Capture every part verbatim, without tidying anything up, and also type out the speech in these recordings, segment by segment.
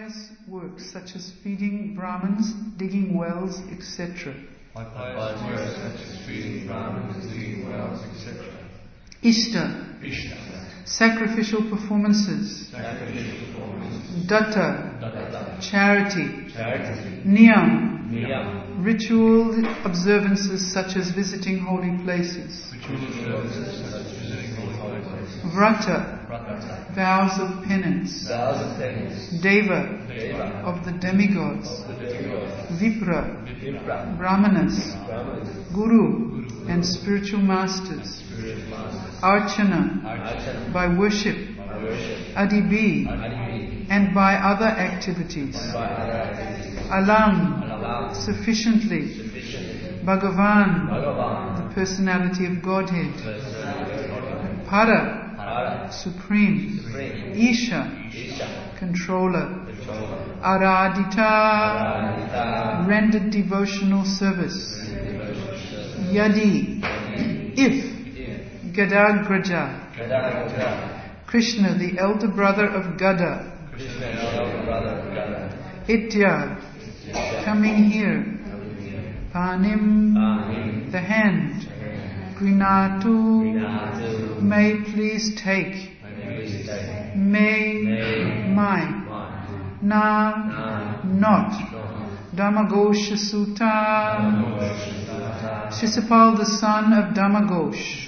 pious works such as feeding Brahmins, digging wells, et cetera. By pious works such as feeding Brahmins, digging wells, et cetera. Ishta, Ishta, sacrificial performances. sacrificial performances. Datta, Datta, charity. charity. Niyam, Niyam, ritual observances such as visiting holy places. ritual observances such as visiting holy places. Vrata, Vrata, vows of penance. vows of penance. Deva, Deva, of the demigods. of the demigods. Vipra, Vipra, Brahmanas. Brahmanas. Guru, and spiritual masters. Spiritual masters. Archana, Archana, by worship. by worship. Adibi, Adivi, and by other activities. by other activities. Alam, Alam, sufficiently. sufficiently. Bhagavan, Bhagavan, the personality of Godhead. personality of God. Para, Hara, supreme. supreme. Isha, Isha, controller. controller. Aradhita, Aradhita, rendered devotional service. Yadi, if. Gadagraja, Gada, Krishna, the elder brother of Gada. Krishna, elder brother of Gada. Itya, coming here. Panim, Panim, the hand. Grinatu, Grinatu, may please take. may May, May, my. my. Na, Na, not. Dhamagosha Sutta, Shisapal, the son of Dhamaghosh.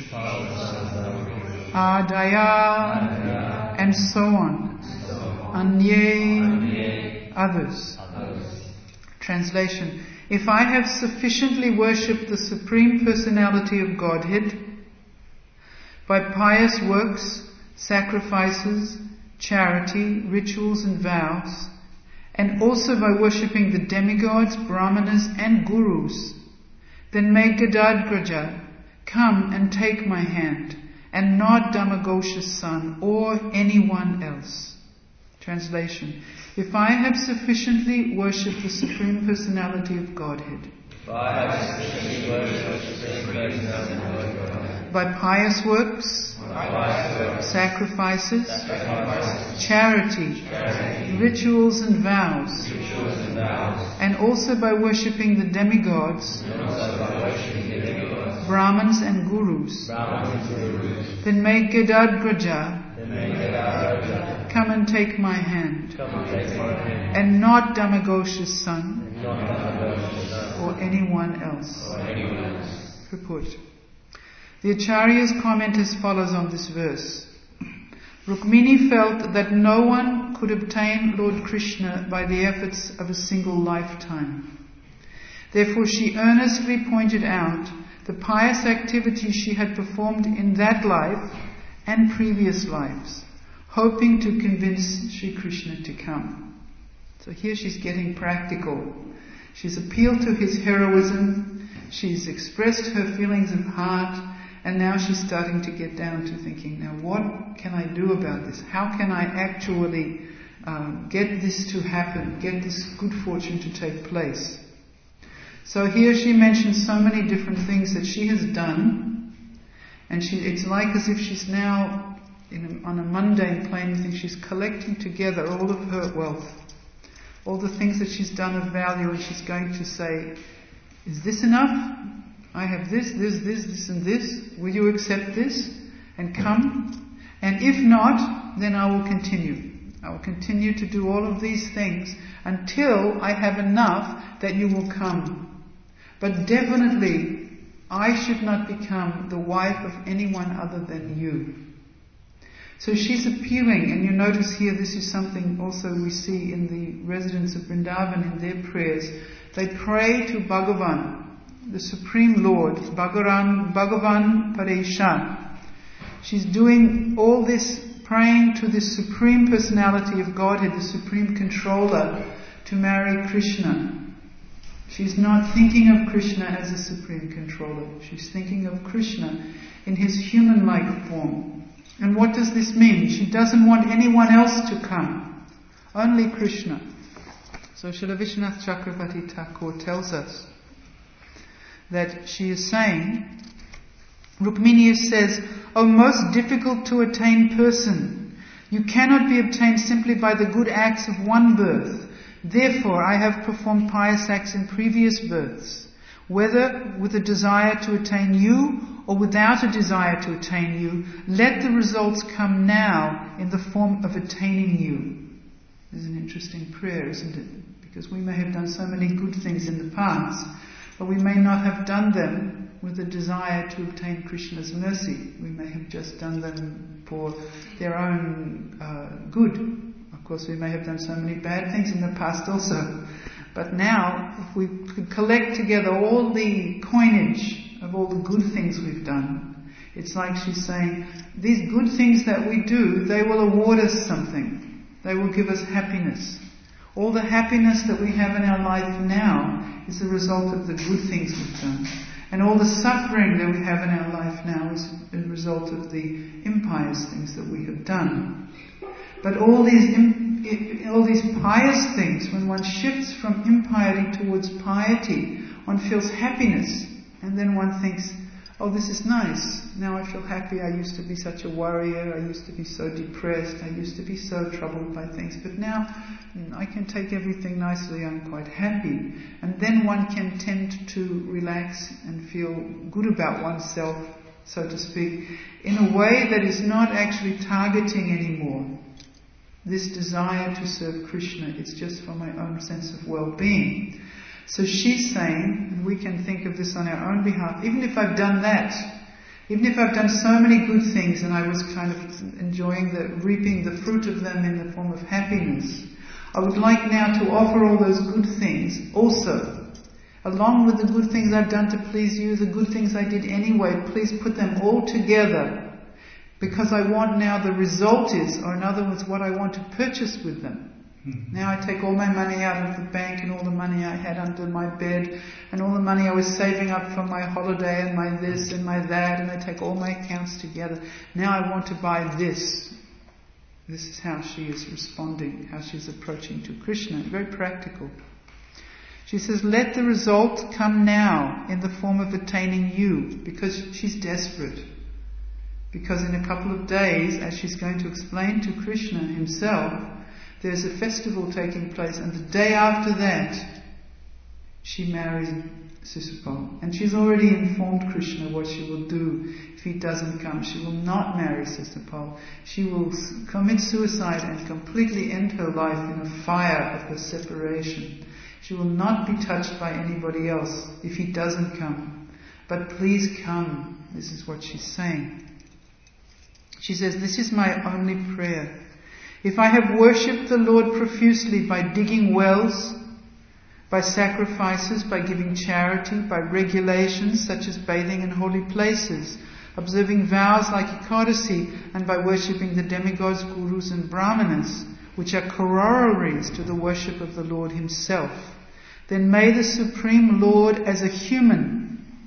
Adaya, and so on. Anye, others. Translation. If I have sufficiently worshipped the Supreme Personality of Godhead by pious works, sacrifices, charity, rituals and vows, and also by worshipping the demigods, brahmanas and gurus, then may Gadadgraja come and take my hand, and not Dhamagosha's son or anyone else. Translation. If I have sufficiently worshipped the Supreme Personality of Godhead by pious works, sacrifices, charity, rituals and vows, and also by worshipping the demigods, Brahmins and Gurus, then may Gadadgraja come and take my hand, and not Dhamagosha's son or anyone else. Purport. The Acharya's comment as follows on this verse. Rukmini felt that no one could obtain Lord Krishna by the efforts of a single lifetime. Therefore she earnestly pointed out the pious activities she had performed in that life and previous lives, hoping to convince Sri Krishna to come. So here she's getting practical. She's appealed to his heroism, she's expressed her feelings of heart, and now she's starting to get down to thinking, now what can I do about this? How can I actually uh, get this to happen, get this good fortune to take place? So here she mentions so many different things that she has done, and she, it's like as if she's now in a, on a mundane plane, you think she's collecting together all of her wealth, all the things that she's done of value, and she's going to say, is this enough? I have this, this, this, this and this. Will you accept this and come? And if not, then I will continue. I will continue to do all of these things until I have enough that you will come. But definitely, I should not become the wife of anyone other than you. So she's appealing, and you notice here this is something also we see in the residents of Vrindavan in their prayers. They pray to Bhagavan, the Supreme Lord, Bhagavan, Bhagavan Pareshan. She's doing all this, praying to the Supreme Personality of Godhead, the Supreme Controller, to marry Krishna. She's not thinking of Krishna as a Supreme Controller. She's thinking of Krishna in his human-like form. And what does this mean? She doesn't want anyone else to come. Only Krishna. So Srila Vishwanath Chakravarti Thakur tells us that she is saying, Rukmini says, O most difficult to attain person, You cannot be obtained simply by the good acts of one birth. Therefore, I have performed pious acts in previous births, whether with a desire to attain you or without a desire to attain you. Let the results come now in the form of attaining you. This is an interesting prayer, isn't it? Because we may have done so many good things in the past, but we may not have done them with a desire to obtain Krishna's mercy. We may have just done them for their own uh, good. Of course, we may have done so many bad things in the past also. But now, if we could collect together all the coinage of all the good things we've done, it's like she's saying, these good things that we do, they will award us something. They will give us happiness. All the happiness that we have in our life now is the result of the good things we've done. And all the suffering that we have in our life now is a result of the impious things that we have done. But all these all these pious things, when one shifts from impiety towards piety, one feels happiness, and then one thinks, oh, this is nice. Now I feel happy. I used to be such a worrier. I used to be so depressed. I used to be so troubled by things. But now I can take everything nicely. I'm quite happy. And then one can tend to relax and feel good about oneself, so to speak, in a way that is not actually targeting anymore this desire to serve Krishna. It's just for my own sense of well-being. So she's saying, and we can think of this on our own behalf, even if I've done that, even if I've done so many good things and I was kind of enjoying the, reaping the fruit of them in the form of happiness, I would like now to offer all those good things also. Along with the good things I've done to please you, the good things I did anyway, please put them all together. Because I want now the result is, or in other words, what I want to purchase with them. Mm-hmm. Now I take all my money out of the bank and all the money I had under my bed and all the money I was saving up for my holiday and my this and my that, and I take all my accounts together. Now I want to buy this. This is how she is responding, how she's approaching to Krishna. Very practical. She says, let the result come now in the form of attaining you, because she's desperate. Because in a couple of days, as she's going to explain to Krishna himself, there's a festival taking place, and the day after that, she marries Sisupal. And she's already informed Krishna what she will do if he doesn't come. She will not marry Sisupal. She will commit suicide and completely end her life in a fire of her separation. She will not be touched by anybody else if he doesn't come. But please come. This is what she's saying. She says, this is my only prayer. If I have worshipped the Lord profusely by digging wells, by sacrifices, by giving charity, by regulations such as bathing in holy places, observing vows like Ekadasi, and by worshipping the demigods, gurus and brahmanas, which are corollaries to the worship of the Lord himself, then may the Supreme Lord as a human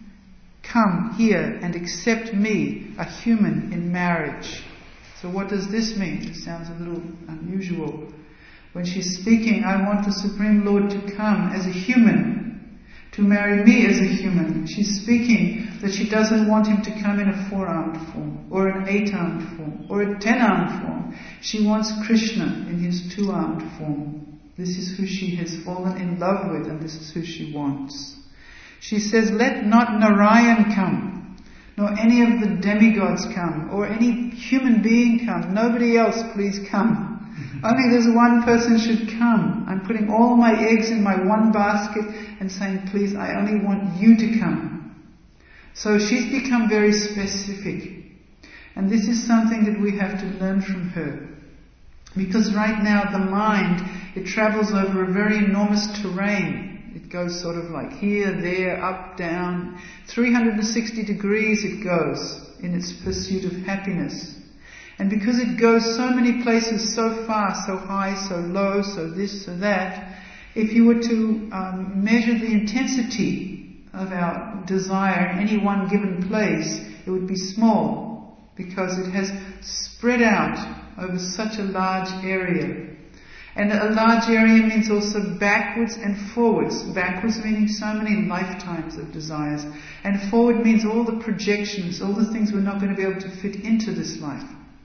come here and accept me, a human, in marriage. So what does this mean? It sounds a little unusual. When she's speaking, I want the Supreme Lord to come as a human, to marry me as a human. She's speaking that she doesn't want him to come in a four-armed form, or an eight-armed form, or a ten-armed form. She wants Krishna in his two-armed form. This is who she has fallen in love with, and this is who she wants. She says, let not Narayan come, nor any of the demigods come, or any human being come. Nobody else, please come. Only this one person should come. I'm putting all my eggs in my one basket and saying, please, I only want you to come. So she's become very specific. And this is something that we have to learn from her. Because right now the mind, it travels over a very enormous terrain. It goes sort of like here, there, up, down. three hundred sixty degrees it goes in its pursuit of happiness. And because it goes so many places so fast, so high, so low, so this, so that, if you were to um, measure the intensity of our desire in any one given place, it would be small, because it has spread out over such a large area. And a large area means also backwards and forwards. Backwards meaning so many lifetimes of desires. And forward means all the projections, all the things we're not going to be able to fit into this life.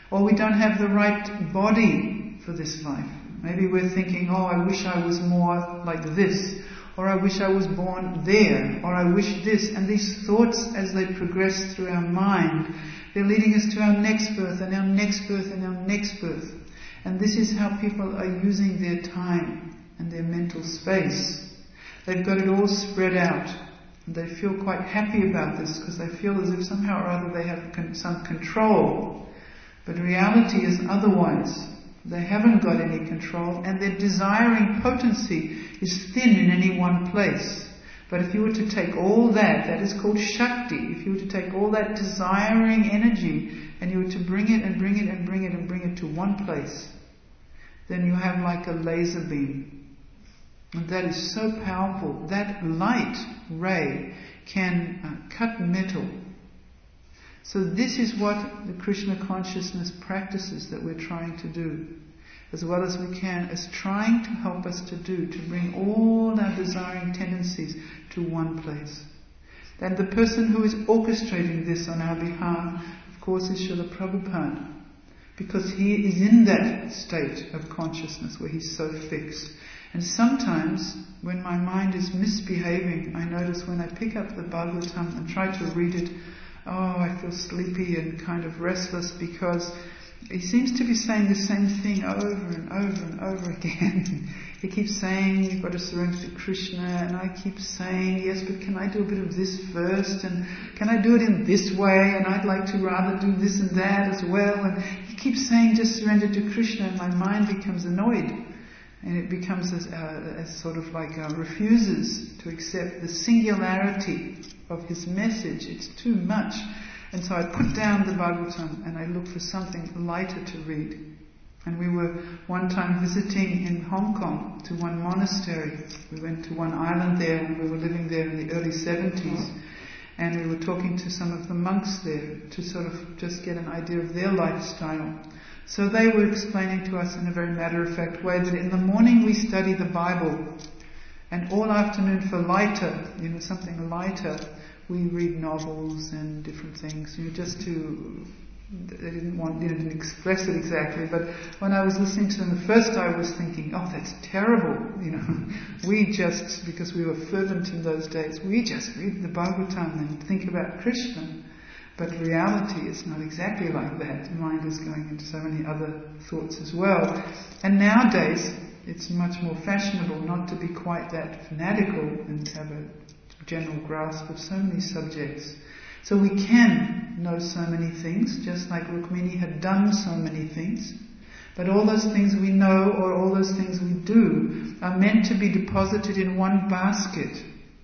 Or we don't have the right body for this life. Maybe we're thinking, oh, I wish I was more like this. Or I wish I was born there. Or I wish this. And these thoughts, as they progress through our mind, they're leading us to our next birth and our next birth and our next birth. And this is how people are using their time and their mental space. They've got it all spread out. And they feel quite happy about this because they feel as if somehow or other they have con- some control. But reality is otherwise. They haven't got any control, and their desiring potency is thin in any one place. But if you were to take all that, that is called Shakti, if you were to take all that desiring energy and you were to bring it and bring it and bring it and bring it to one place, then you have like a laser beam. And that is so powerful. That light ray can uh, cut metal. So this is what the Krishna consciousness practices that we're trying to do, as well as we can, is trying to help us to do, to bring all our desiring tendencies to one place. And the person who is orchestrating this on our behalf, of course, is Srila Prabhupada, because he is in that state of consciousness where he's so fixed. And sometimes, when my mind is misbehaving, I notice when I pick up the Bhagavatam and try to read it, oh, I feel sleepy and kind of restless because he seems to be saying the same thing over and over and over again. He keeps saying, you've got to surrender to Krishna, and I keep saying, yes, but can I do a bit of this first, and can I do it in this way, and I'd like to rather do this and that as well. And he keeps saying, just surrender to Krishna, and my mind becomes annoyed. And it becomes as, uh, as sort of like uh, refuses to accept the singularity of his message. It's too much. And so I put down the Bhagavatam and I look for something lighter to read. And we were one time visiting in Hong Kong to one monastery. We went to one island there and we were living there in the early seventies. And we were talking to some of the monks there to sort of just get an idea of their lifestyle. So they were explaining to us in a very matter-of-fact way that in the morning we study the Bible, and all afternoon for lighter, you know, something lighter, we read novels and different things, you know, just to, they didn't want, you know, didn't express it exactly, but when I was listening to them at first I was thinking, oh, that's terrible, you know, we just, because we were fervent in those days, we just read the Bhagavatam and think about Krishna. But reality is not exactly like that. The mind is going into so many other thoughts as well. And nowadays, it's much more fashionable not to be quite that fanatical and have a general grasp of so many subjects. So we can know so many things, just like Rukmini had done so many things. But all those things we know or all those things we do are meant to be deposited in one basket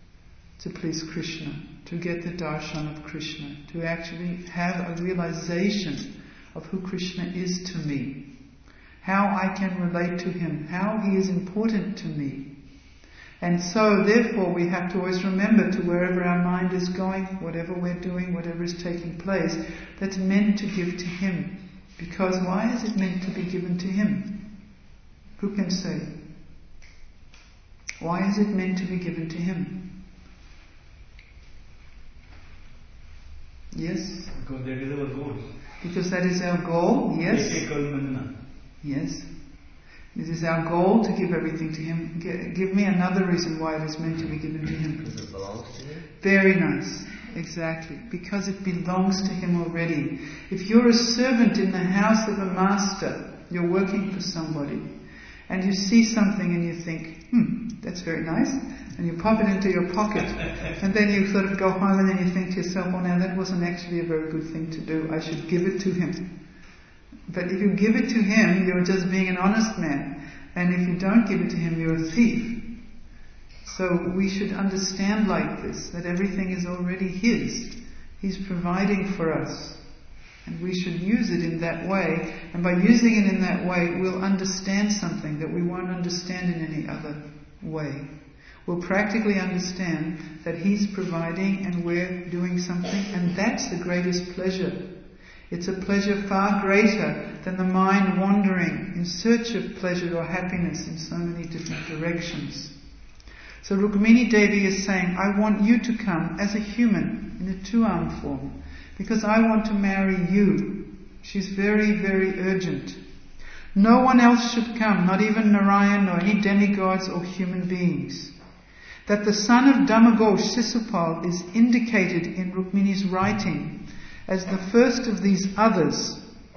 to please Krishna, to get the darshan of Krishna, to actually have a realization of who Krishna is to me, how I can relate to him, how he is important to me. And so, therefore, we have to always remember to wherever our mind is going, whatever we're doing, whatever is taking place, that's meant to give to him. Because why is it meant to be given to him? Who can say? Why is it meant to be given to him? Yes? Because that is our goal. Because that is our goal, yes? Yes. It is our goal to give everything to him. G- give me another reason why it is meant to be given to him. Because it belongs to him? Very nice. Exactly. Because it belongs to him already. If you're a servant in the house of a master, you're working for somebody, and you see something and you think, hmm, that's very nice, and you pop it into your pocket, and then you sort of go home and then you think to yourself, well, now that wasn't actually a very good thing to do. I should give it to him. But if you give it to him, you're just being an honest man. And if you don't give it to him, you're a thief. So we should understand like this, that everything is already his. He's providing for us. And we should use it in that way. And by using it in that way, we'll understand something that we won't understand in any other way. We'll practically understand that he's providing and we're doing something, and that's the greatest pleasure. It's a pleasure far greater than the mind wandering in search of pleasure or happiness in so many different directions. So Rukmini Devi is saying, I want you to come as a human in a two-armed form, because I want to marry you. She's very, very urgent. No one else should come, not even Narayan or any demigods or human beings. That the son of Dhamaghosh, Sisupal, is indicated in Rukmini's writing as the first of these others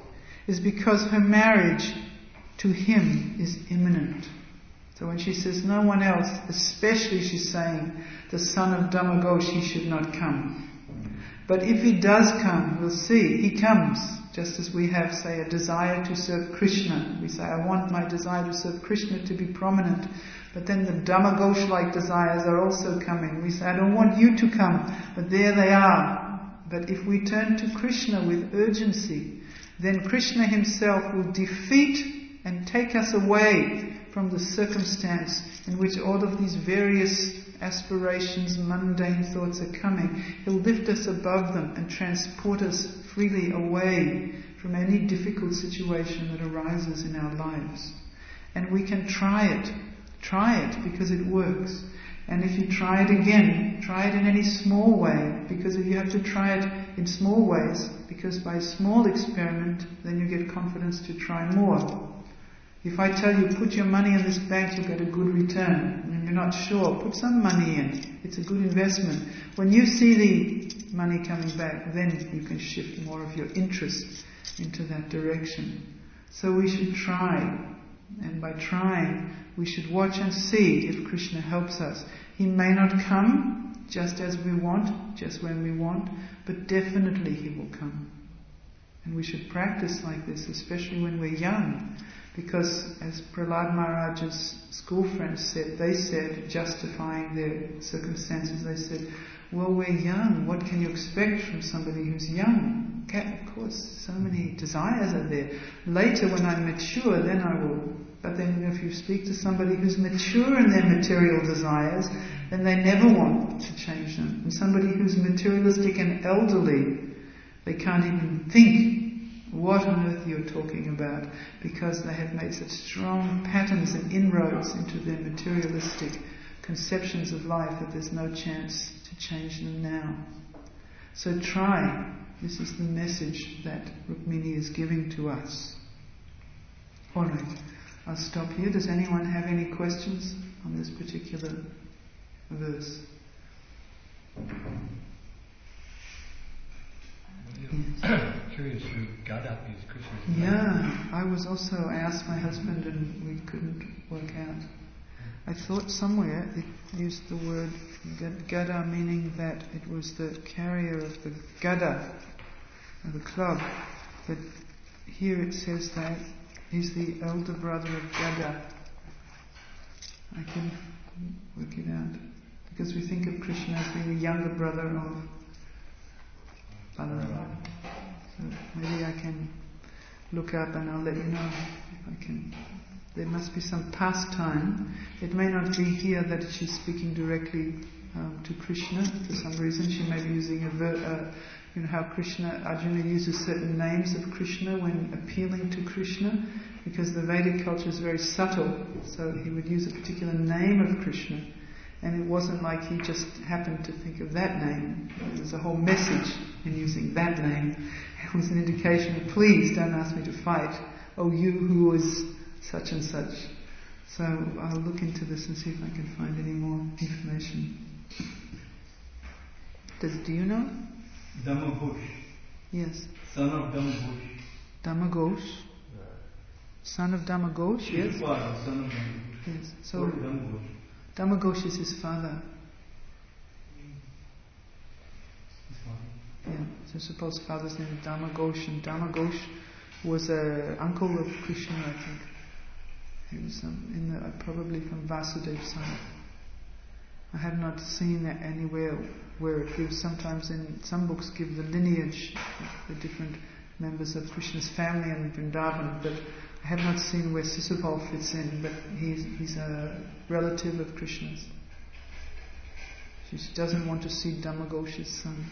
is because her marriage to him is imminent. So when she says no one else, especially she's saying the son of Dhamaghosh, he should not come. But if he does come, we'll see, he comes. Just as we have, say, a desire to serve Krishna. We say, I want my desire to serve Krishna to be prominent. But then the Dhamaghosh-like desires are also coming. We say, I don't want you to come, but there they are. But if we turn to Krishna with urgency, then Krishna himself will defeat and take us away from the circumstance in which all of these various aspirations, mundane thoughts are coming. He'll lift us above them and transport us freely away from any difficult situation that arises in our lives. And we can try it. Try it because it works. And if you try it again, try it in any small way, because if you have to try it in small ways, because by small experiment, then you get confidence to try more. If I tell you, put your money in this bank, you'll get a good return, and you're not sure, put some money in. It's a good investment. When you see the money coming back, then you can shift more of your interest into that direction. So we should try. And by trying, we should watch and see if Krishna helps us. He may not come just as we want, just when we want, but definitely he will come. And we should practice like this, especially when we're young. Because as Prahlad Maharaj's school friends said, they said, justifying their circumstances, they said, well, we're young, what can you expect from somebody who's young? Okay, of course, so many desires are there. Later when I'm mature, then I will. But then if you speak to somebody who's mature in their material desires, then they never want to change them. And somebody who's materialistic and elderly, they can't even think what on earth you're talking about, because they have made such strong patterns and inroads into their materialistic conceptions of life that there's no chance to change them now. So try. This is the message that Rukmini is giving to us. Alright, I'll stop here. Does anyone have any questions on this particular verse? Yes. Curious who Gada is Krishna's. Yeah, I was also, I asked my husband and we couldn't work out. I thought somewhere it used the word Gada, meaning that it was the carrier of the Gada, of the club. But here it says that he's the elder brother of Gada. I couldn't work it out. Because we think of Krishna as being the younger brother of Balaram. So maybe I can look up and I'll let you know if I can. There must be some pastime. It may not be here that she's speaking directly um, to Krishna. For some reason she may be using a ver- uh, you know how Krishna, Arjuna uses certain names of Krishna when appealing to Krishna, because the Vedic culture is very subtle. So he would use a particular name of Krishna. And it wasn't like he just happened to think of that name. There was a whole message in using that name. It was an indication of, please don't ask me to fight. Oh, you who is such and such. So I'll look into this and see if I can find any more information. Does, do you know? Dhamaghosh. Yes. Son of Dhamaghosh. Dhamaghosh. Son of Dhamaghosh, yes. Father, son of Dhamaghosh. Yes. So Dhamaghosh. Dhamaghosh is his father. His father. Yeah. So suppose father's name is Dhamaghosh, and Dhamaghosh was an uncle of Krishna, I think. He was um, in the, uh, probably from Vasudev's side. I have not seen that anywhere where it gives, sometimes in some books give the lineage of the different members of Krishna's family in Vrindavan, but I have not seen where Sisupal fits in, but he's, he's a relative of Krishna's. She doesn't want to see Dhamaghosh's son.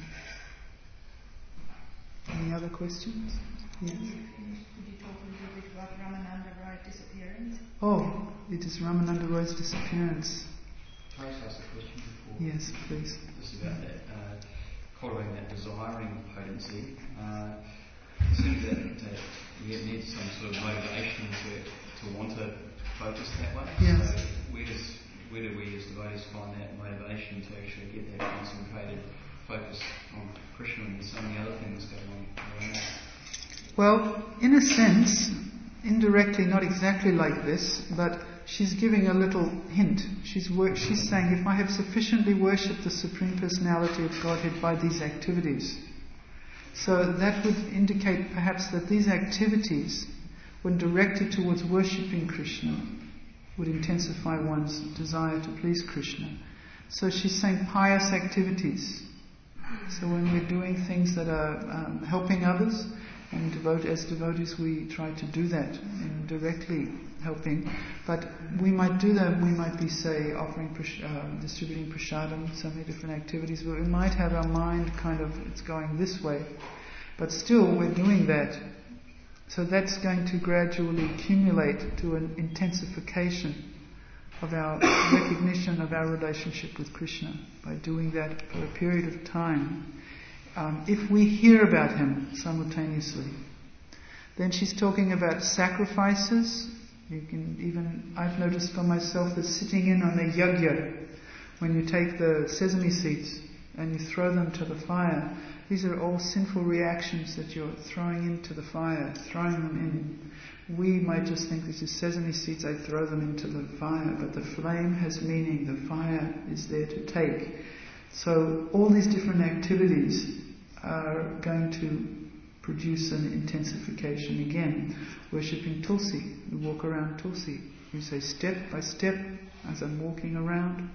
Any other questions? Yes. Could you talk a little bit about Ramananda Roy's disappearance? Oh, it is Ramananda Roy's disappearance. Can I just ask a question before? Yes, please. Just about that, uh, cultivating that desiring potency. Uh, it seems that, that we need some sort of motivation to, to want to focus that way. Yes. So where, does, where do we as devotees find that motivation to actually get that concentrated focus on Krishna and so many other things going on around that? Well, in a sense, indirectly, not exactly like this, but she's giving a little hint. She's wor- she's saying, if I have sufficiently worshipped the Supreme Personality of Godhead by these activities, so that would indicate perhaps that these activities, when directed towards worshipping Krishna, would intensify one's desire to please Krishna. So she's saying pious activities. So when we're doing things that are um, helping others, and devote, as devotees we try to do that in directly helping, but we might do that, we might be, say, offering, uh, distributing prasadam, so many different activities, but we might have our mind kind of, it's going this way, but still we're doing that. So that's going to gradually accumulate to an intensification of our recognition of our relationship with Krishna by doing that for a period of time. Um, if we hear about him simultaneously. Then she's talking about sacrifices. You can even, I've noticed for myself that sitting in on a yajna, when you take the sesame seeds and you throw them to the fire, these are all sinful reactions that you're throwing into the fire, throwing them in. We might just think this is sesame seeds, I throw them into the fire, but the flame has meaning, the fire is there to take. So all these different activities are going to produce an intensification again. Worshipping Tulsi, we walk around Tulsi. We say step by step, as I'm walking around,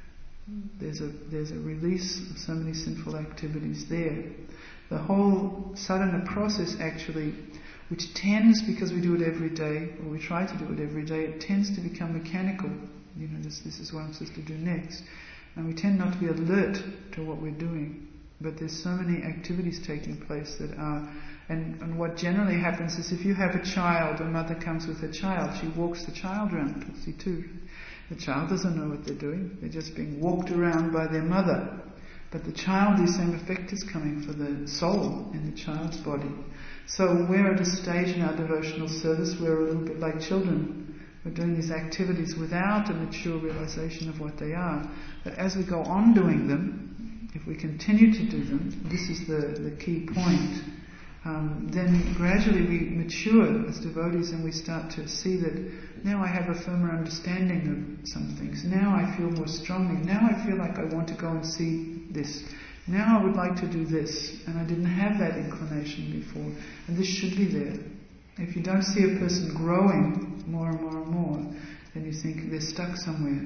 there's a there's a release of so many sinful activities there. The whole sadhana process actually, which tends, because we do it every day, or we try to do it every day, it tends to become mechanical. You know, this this is what I'm supposed to do next. And we tend not to be alert to what we're doing. But there's so many activities taking place that are, and, and what generally happens is if you have a child, a mother comes with a child, she walks the child around Tulsi too. The child doesn't know what they're doing, they're just being walked around by their mother. But the child, the same effect is coming for the soul in the child's body. So we're at a stage in our devotional service where we're a little bit like children. We're doing these activities without a mature realization of what they are. But as we go on doing them, if we continue to do them, this is the, the key point, um, then gradually we mature as devotees and we start to see that now I have a firmer understanding of some things. Now I feel more strongly. Now I feel like I want to go and see this. Now I would like to do this. And I didn't have that inclination before. And this should be there. If you don't see a person growing more and more and more, then you think they're stuck somewhere.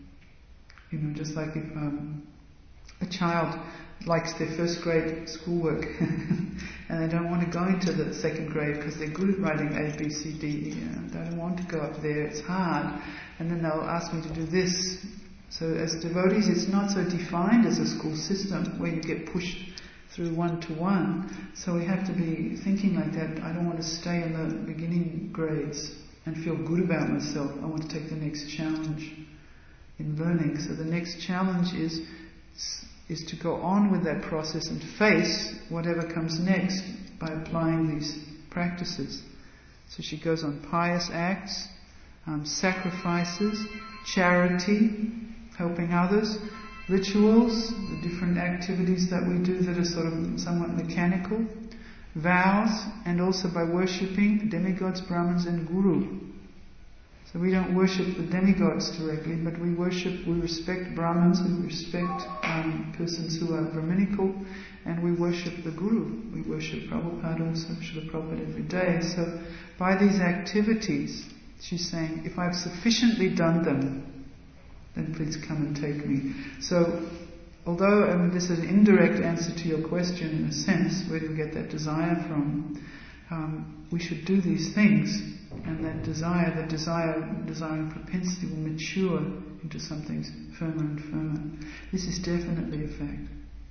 You know, just like if um, a child likes their first grade schoolwork and they don't want to go into the second grade because they're good at writing A, B, C, D, E. You know, they don't want to go up there, it's hard. And then they'll ask me to do this. So as devotees, it's not so defined as a school system where you get pushed through one to one. So we have to be thinking like that. I don't want to stay in the beginning grades and feel good about myself. I want to take the next challenge in learning. So the next challenge is is to go on with that process and face whatever comes next by applying these practices. So she goes on pious acts, um, sacrifices, charity, helping others, rituals, the different activities that we do that are sort of somewhat mechanical, vows, and also by worshipping demigods, Brahmins and Guru. So we don't worship the demigods directly, but we worship, we respect Brahmins, we respect um, persons who are Brahminical, and we worship the Guru. We worship Prabhupada also, Srila Prabhupada every day. So by these activities, she's saying, if I've sufficiently done them, then please come and take me. So, although um, this is an indirect answer to your question in a sense, where do we get that desire from? Um, we should do these things, and that desire, the desire, desiring propensity will mature into something firmer and firmer. This is definitely a fact.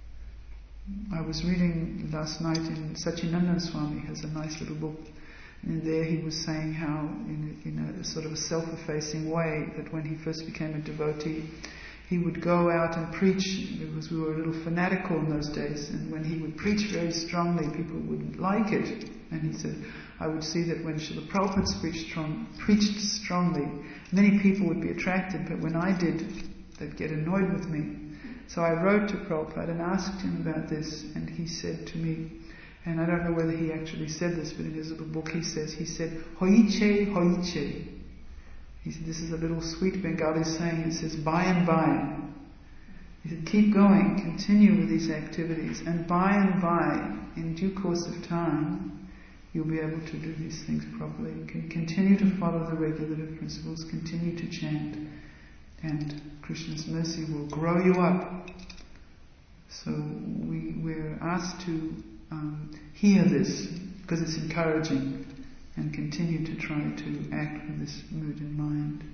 I was reading last night in Satyananda Swami has a nice little book, and there he was saying how, in a, in a sort of a self-effacing way, that when he first became a devotee, he would go out and preach, because we were a little fanatical in those days, and when he would preach very strongly, people wouldn't like it. And he said, I would see that when Srila Prabhupada preached, strong, preached strongly, many people would be attracted, but when I did, they'd get annoyed with me. So I wrote to Prabhupada and asked him about this, and he said to me, and I don't know whether he actually said this, but in his little book he says, he said, Hoiche, Hoiche. He said, this is a little sweet Bengali saying, it says, by and by. He said, keep going, continue with these activities, and by and by, in due course of time, you'll be able to do these things properly. You can continue to follow the regulative principles, continue to chant, and Krishna's mercy will grow you up. So we, we're asked to um, hear this, because it's encouraging, and continue to try to act with this mood in mind.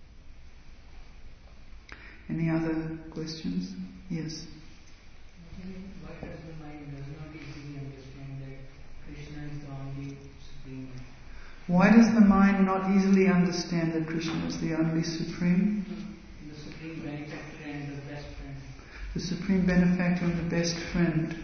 Any other questions? Yes? Why does the mind does not easily understand that Krishna is the only supreme? Why does the mind not easily understand that Krishna is the only supreme? The supreme benefactor and the best friend. The supreme benefactor and the best friend.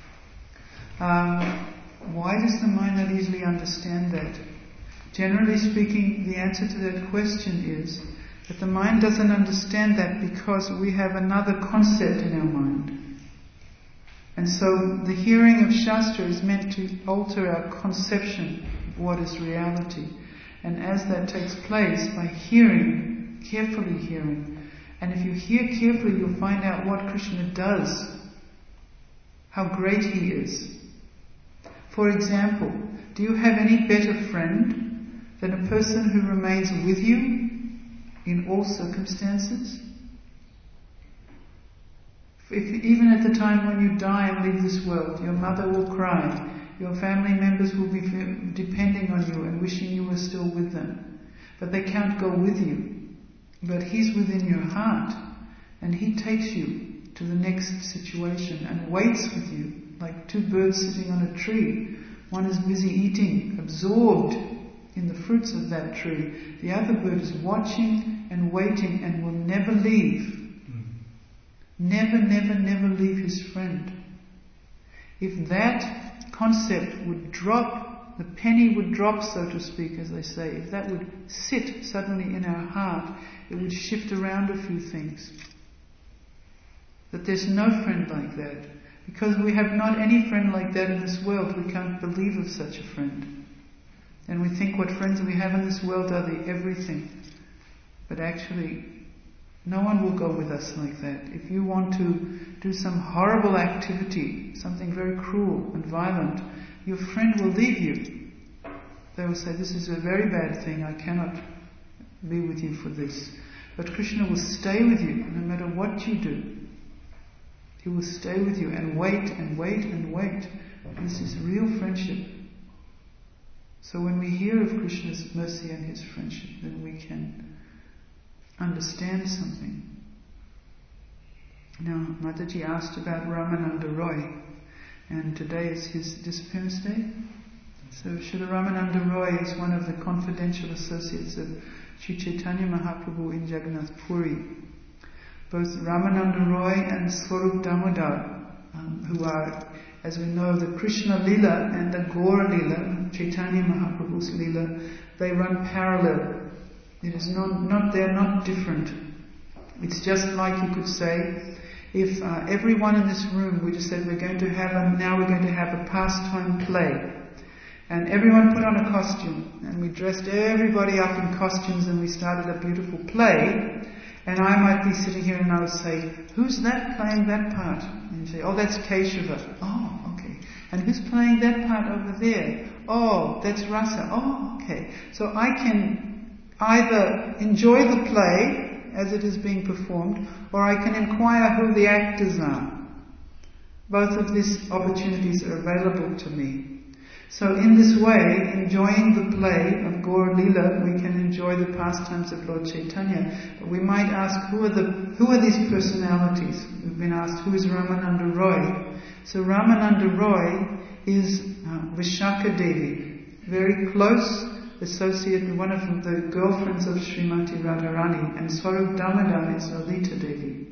Um, why does the mind not easily understand that? Generally speaking, the answer to that question is that the mind doesn't understand that because we have another concept in our mind. And so the hearing of Shastra is meant to alter our conception of what is reality. And as that takes place, by hearing, carefully hearing, and if you hear carefully, you'll find out what Krishna does, how great he is. For example, do you have any better friend than a person who remains with you in all circumstances? If, even at the time when you die and leave this world, your mother will cry, your family members will be depending on you and wishing you were still with them. But they can't go with you. But he's within your heart, and he takes you to the next situation and waits with you, like two birds sitting on a tree. One is busy eating, absorbed in the fruits of that tree. The other bird is watching and waiting and will never leave. Mm. Never, never, never leave his friend. If that concept would drop, the penny would drop, so to speak, as they say, if that would sit suddenly in our heart, it would shift around a few things. That there's no friend like that. Because we have not any friend like that in this world, we can't believe of such a friend. And we think what friends we have in this world are the everything. But actually, no one will go with us like that. If you want to do some horrible activity, something very cruel and violent, your friend will leave you. They will say, this is a very bad thing, I cannot be with you for this. But Krishna will stay with you no matter what you do. He will stay with you and wait and wait and wait. This is real friendship. So when we hear of Krishna's mercy and his friendship, then we can understand something. Now, Mataji asked about Ramananda Roy, and today is his disappearance day. So Srila Ramananda Roy is one of the confidential associates of Sri Chaitanya Mahaprabhu in Jagannath Puri. Both Ramananda Roy and Swarup Damodar, um, who are, as we know, the Krishna Lila and the Gaura Lila, Chaitanya Mahaprabhu's Lila, they run parallel. It is not, not they're not different. It's just like you could say, if uh, everyone in this room, we just said we're going to have a, now we're going to have a pastime play. And everyone put on a costume, and we dressed everybody up in costumes, and we started a beautiful play. And I might be sitting here and I would say, who's that playing that part? And you say, oh, that's Keshava. Oh, okay. And who's playing that part over there? Oh, that's Rasa. Oh, okay. So I can either enjoy the play as it is being performed, or I can inquire who the actors are. Both of these opportunities are available to me. So in this way, enjoying the play of Gaura Lila, we can enjoy the pastimes of Lord Chaitanya. But we might ask, who are the who are these personalities? We've been asked, who is Ramananda Roy? So Ramananda Roy is uh, Vishaka Devi, very close associate, one of the girlfriends of Srimati Radharani, and Swarup Damodar is Lalita Devi.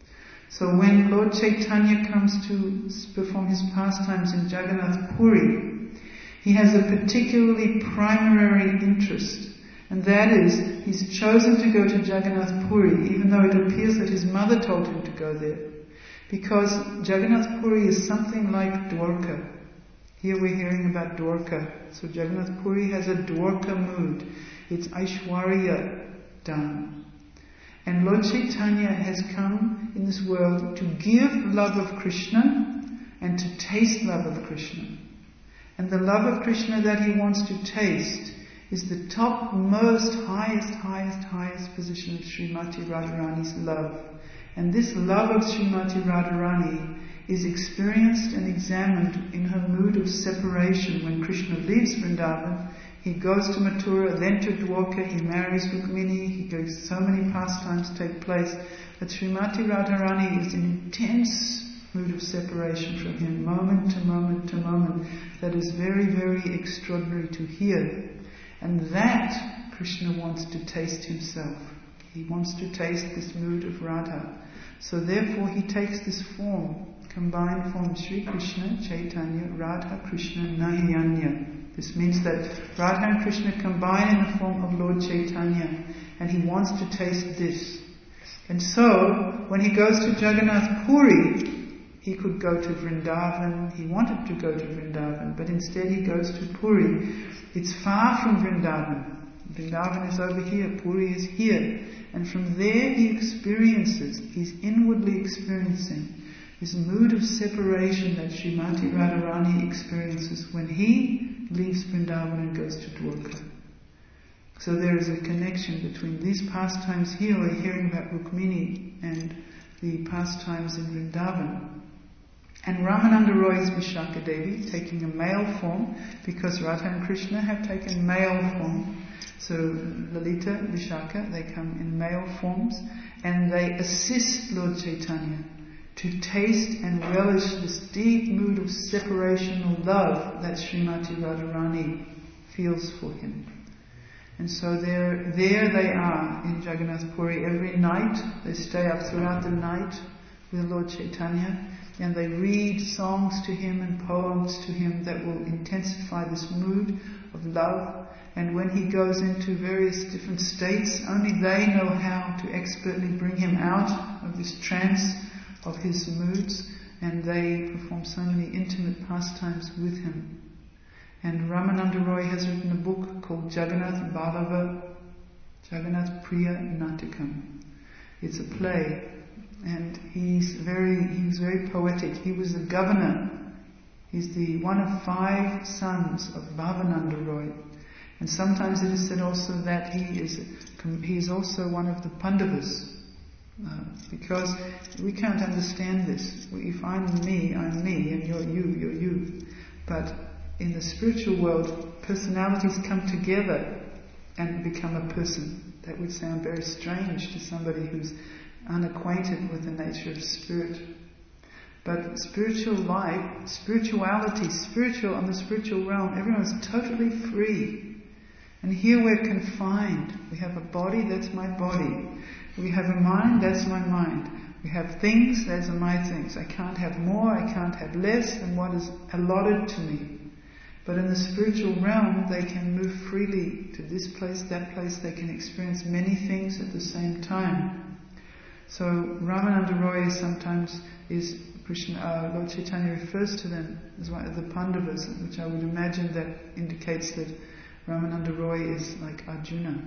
So when Lord Chaitanya comes to perform his pastimes in Jagannath Puri, he has a particularly primary interest, and that is, he's chosen to go to Jagannath Puri, even though it appears that his mother told him to go there, because Jagannath Puri is something like Dwarka. Here we're hearing about Dwarka. So Jagannath Puri has a Dwarka mood. It's Aishwarya Dham. And Lord Chaitanya has come in this world to give love of Krishna and to taste love of Krishna. And the love of Krishna that he wants to taste is the topmost, highest, highest, highest position of Srimati Radharani's love. And this love of Srimati Radharani is experienced and examined in her mood of separation when Krishna leaves Vrindavan. He goes to Mathura, then to Dwarka, he marries Rukmini, he goes, so many pastimes take place. But Srimati Radharani is in intense mood of separation from him, moment to moment to moment, that is very, very extraordinary to hear. And that Krishna wants to taste himself. He wants to taste this mood of Radha. So therefore he takes this form, combined form, Sri Krishna, Chaitanya, Radha, Krishna, Nahiyanya. This means that Radha and Krishna combine in the form of Lord Chaitanya, and he wants to taste this. And so, when he goes to Jagannath Puri, he could go to Vrindavan. He wanted to go to Vrindavan, but instead he goes to Puri. It's far from Vrindavan. Vrindavan is over here, Puri is here. And from there he experiences, he's inwardly experiencing this mood of separation that Srimati Radharani experiences when he leaves Vrindavan and goes to Dwarka. So there is a connection between these pastimes here, we're hearing about Rukmini, and the pastimes in Vrindavan. And Ramananda Roy is Vishaka Devi, taking a male form, because Radha and Krishna have taken male form. So Lalita, Vishaka, they come in male forms, and they assist Lord Chaitanya to taste and relish this deep mood of separation or love that Srimati Radharani feels for him. And so there, there they are in Jagannath Puri every night. They stay up throughout the night with Lord Chaitanya, and they read songs to him and poems to him that will intensify this mood of love. And when he goes into various different states, only they know how to expertly bring him out of this trance of his moods, and they perform so many intimate pastimes with him. And Ramananda Roy has written a book called Jagannath Ballava, Jagannath Priya Natikam. It's a play, and he's very, he was very poetic. He was the governor. He's the one of five sons of Bhavananda Roy. And sometimes it is said also that he is he is also one of the Pandavas. Uh, because we can't understand this. If I'm me, I'm me, and you're you, you're you. But in the spiritual world, personalities come together and become a person. That would sound very strange to somebody who's unacquainted with the nature of spirit. But spiritual life, spirituality, spiritual on the spiritual realm, everyone's totally free. And here we're confined. We have a body, that's my body. We have a mind, that's my mind. We have things, those are my things. I can't have more, I can't have less than what is allotted to me. But in the spiritual realm, they can move freely to this place, that place. They can experience many things at the same time. So Ramananda Roy sometimes is Krishna, uh, Lord Chaitanya refers to them as one of the Pandavas, which I would imagine that indicates that Ramananda Roy is like Arjuna.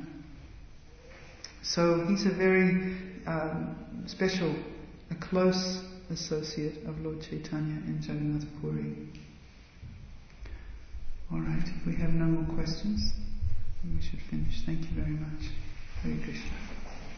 So he's a very um, special, a close associate of Lord Chaitanya in Jagannath Puri. Alright, if we have no more questions, we should finish. Thank you very much. Hare Krishna.